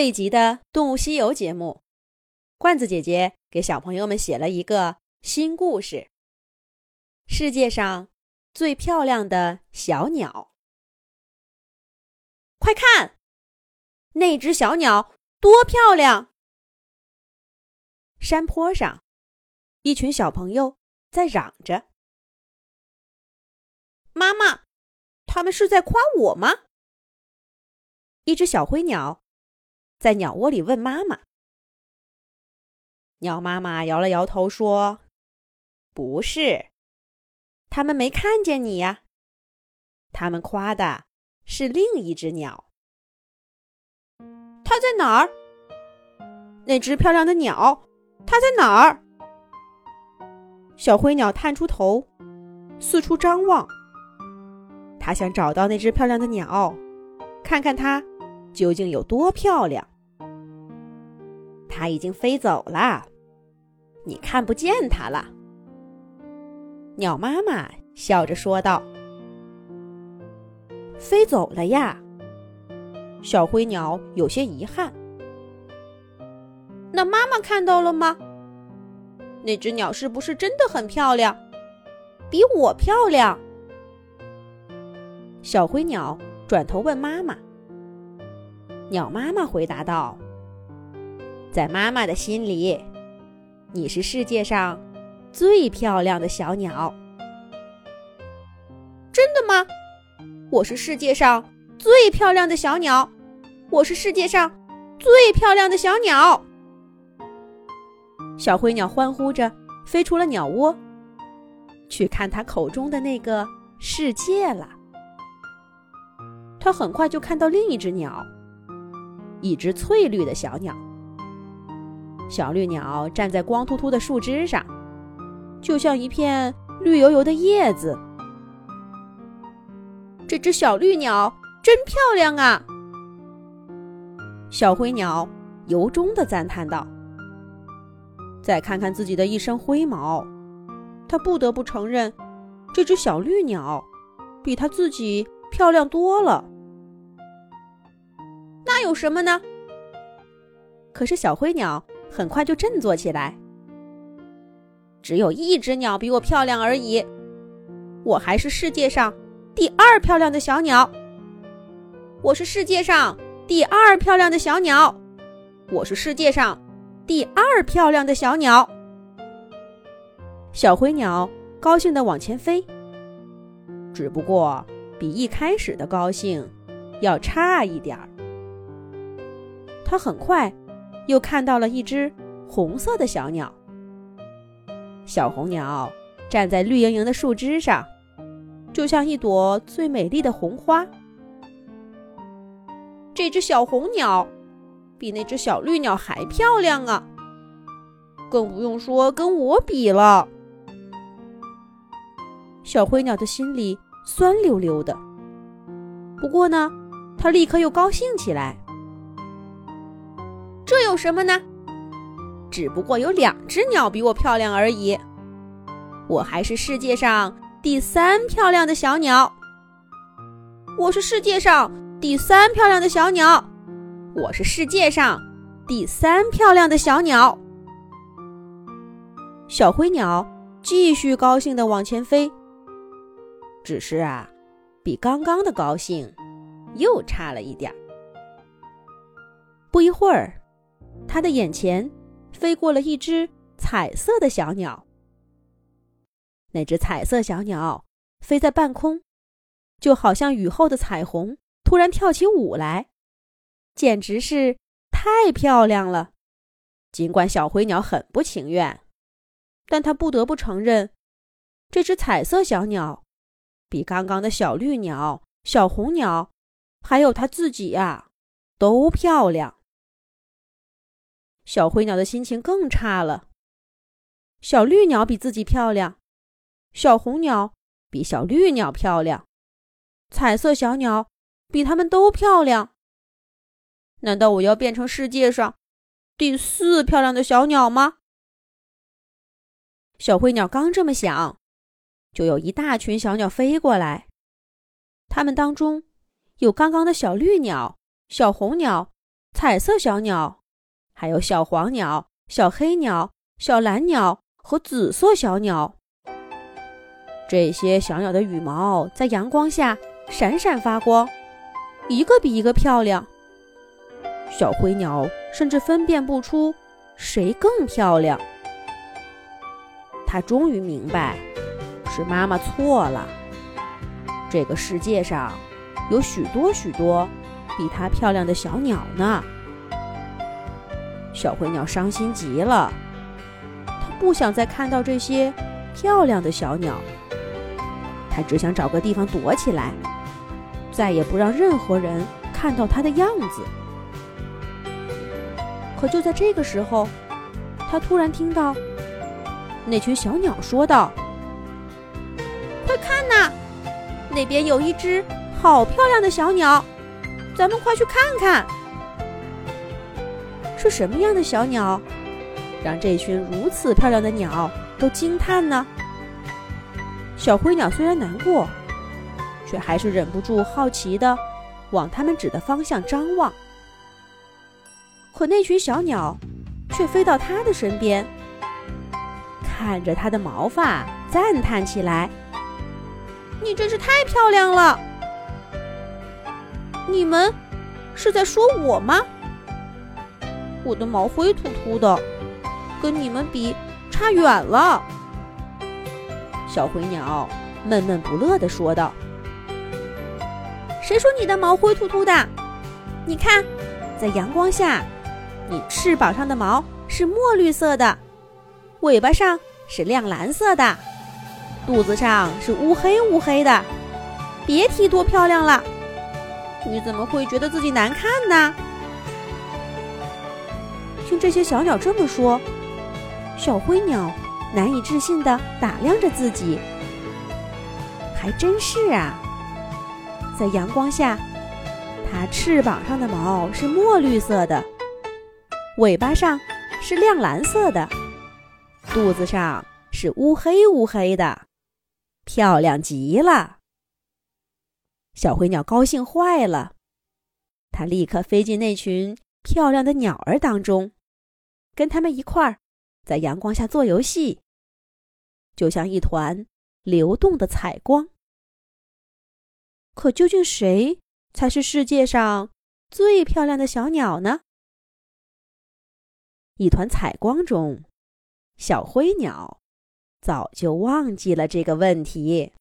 这一集的《动物西游》节目，罐子姐姐给小朋友们写了一个新故事：世界上最漂亮的小鸟。快看，那只小鸟多漂亮！山坡上，一群小朋友在嚷着：“妈妈，他们是在夸我吗？”一只小灰鸟在鸟窝里问妈妈。鸟妈妈摇了摇头说：“不是，他们没看见你呀，他们夸的是另一只鸟。”它在哪儿？那只漂亮的鸟，它在哪儿？小灰鸟探出头，四处张望。它想找到那只漂亮的鸟，看看它究竟有多漂亮。它已经飞走了，你看不见它了。鸟妈妈笑着说道。飞走了呀？小灰鸟有些遗憾。那妈妈看到了吗？那只鸟是不是真的很漂亮？比我漂亮？小灰鸟转头问妈妈。鸟妈妈回答道：“在妈妈的心里，你是世界上最漂亮的小鸟。”真的吗？我是世界上最漂亮的小鸟，我是世界上最漂亮的小鸟。小灰鸟欢呼着飞出了鸟窝，去看它口中的那个世界了。它很快就看到另一只鸟，一只翠绿的小鸟。小绿鸟站在光秃秃的树枝上，就像一片绿油油的叶子。这只小绿鸟真漂亮啊！小灰鸟由衷地赞叹道。再看看自己的一身灰毛，它不得不承认，这只小绿鸟比它自己漂亮多了。那有什么呢？可是小灰鸟很快就振作起来。只有一只鸟比我漂亮而已，我还是世界上第二漂亮的小鸟。我是世界上第二漂亮的小鸟。我是世界上第二漂亮的小鸟。小灰鸟高兴地往前飞，只不过比一开始的高兴要差一点儿。它很快又看到了一只红色的小鸟。小红鸟站在绿莹莹的树枝上，就像一朵最美丽的红花。这只小红鸟比那只小绿鸟还漂亮啊，更不用说跟我比了。小灰鸟的心里酸溜溜的，不过呢，它立刻又高兴起来。这有什么呢？只不过有两只鸟比我漂亮而已，我还是世界上第三漂亮的小鸟。我是世界上第三漂亮的小鸟。我是世界上第三漂亮的小鸟。小灰鸟继续高兴地往前飞，只是比刚刚的高兴又差了一点。不一会儿，它的眼前飞过了一只彩色的小鸟。那只彩色小鸟飞在半空，就好像雨后的彩虹突然跳起舞来，简直是太漂亮了。尽管小灰鸟很不情愿，但它不得不承认，这只彩色小鸟比刚刚的小绿鸟、小红鸟还有它自己都漂亮。小灰鸟的心情更差了。小绿鸟比自己漂亮，小红鸟比小绿鸟漂亮，彩色小鸟比它们都漂亮。难道我要变成世界上第四漂亮的小鸟吗？小灰鸟刚这么想，就有一大群小鸟飞过来。它们当中有刚刚的小绿鸟、小红鸟彩色小鸟，还有小黄鸟、小黑鸟、小蓝鸟和紫色小鸟。这些小鸟的羽毛在阳光下闪闪发光，一个比一个漂亮。小灰鸟甚至分辨不出谁更漂亮。它终于明白，是妈妈错了。这个世界上有许多许多比它漂亮的小鸟呢。小灰鸟伤心极了，它不想再看到这些漂亮的小鸟，它只想找个地方躲起来，再也不让任何人看到它的样子。可就在这个时候，它突然听到那群小鸟说道：“快看呐，那边有一只好漂亮的小鸟，咱们快去看看。”是什么样的小鸟，让这群如此漂亮的鸟都惊叹呢？小灰鸟虽然难过，却还是忍不住好奇地往它们指的方向张望。可那群小鸟却飞到它的身边，看着它的毛发赞叹起来：“你真是太漂亮了！你们是在说我吗？我的毛灰秃秃的，跟你们比差远了。”小灰鸟闷闷不乐地说道：“谁说你的毛灰秃秃的？你看，在阳光下，你翅膀上的毛是墨绿色的，尾巴上是亮蓝色的，肚子上是乌黑乌黑的，别提多漂亮了。你怎么会觉得自己难看呢？”听这些小鸟这么说，小灰鸟难以置信地打量着自己。还真是啊，在阳光下，它翅膀上的毛是墨绿色的，尾巴上是亮蓝色的，肚子上是乌黑乌黑的，漂亮极了。小灰鸟高兴坏了，它立刻飞进那群漂亮的鸟儿当中，跟它们一块儿在阳光下做游戏，就像一团流动的彩光。可究竟谁才是世界上最漂亮的小鸟呢？一团彩光中，小灰鸟早就忘记了这个问题。